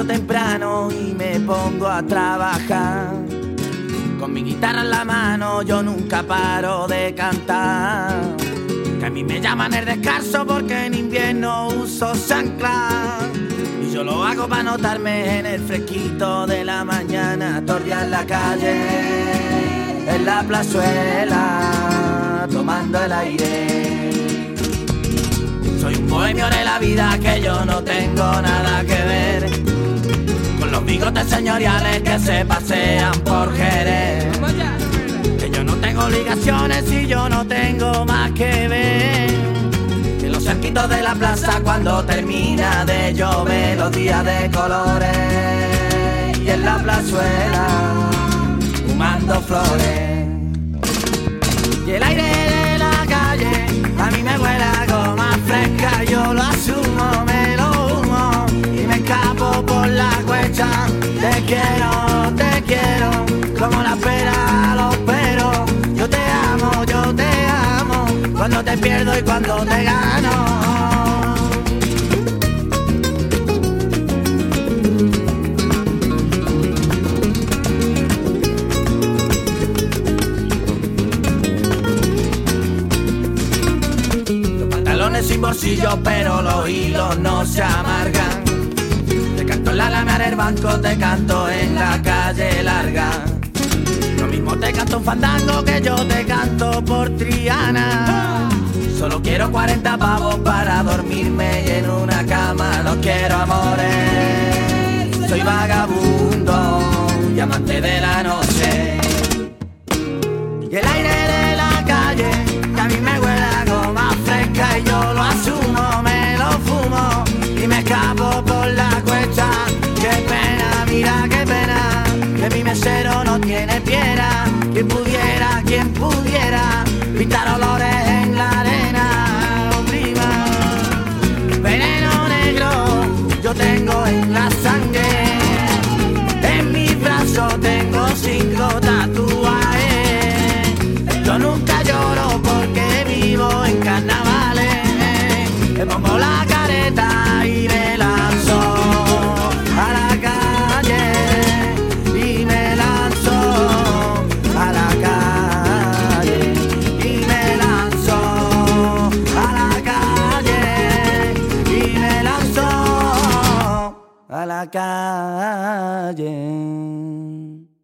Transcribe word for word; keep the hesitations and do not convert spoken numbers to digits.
temprano y me pongo a trabajar. Con mi guitarra en la mano yo nunca paro de cantar. Que a mí me llaman el descalzo porque en invierno uso chanclas. Y yo lo hago para notarme en el fresquito de la mañana. Torrear en la calle, en la plazuela, tomando el aire. Soy un bohemio de la vida, que yo no tengo nada que ver con los bigotes señoriales que se pasean por Jerez. Que yo no tengo obligaciones y yo no tengo más que ver que los cerquitos de la plaza cuando termina de llover, los días de colores y en la plazuela fumando flores. Y el aire de la calle a mí me huele a goma fresca, yo lo asumo, me lo humo y me escapo por la cuesta. Te quiero, te quiero, como la pera los peros. Yo te amo, yo te amo, cuando te pierdo y cuando te gano. Sin bolsillo, pero los hilos no se amargan. Te canto en la lana del banco, te canto en la calle larga. Lo mismo te canto un fandango que yo te canto por Triana. Solo quiero cuarenta pavos para dormirme y en una cama. No quiero amores, soy vagabundo y amante de la noche. Y el aire de la calle, que a mí me huele a goma fresca y yo lo asumo, me lo fumo y me escapo por la cuesta. Qué pena, mira qué pena, que mi mesero no tiene piedra. Quien pudiera, quien pudiera pintar olores en la arena, oh prima. Veneno negro yo tengo en la sangre, en mis brazos tengo cinco tatuajes. Yo nunca lloro porque vivo en carnavales. Me pongo la careta y me lanzo a la calle, y me lanzo a la calle, y me lanzo a la calle, y me lanzo a la calle.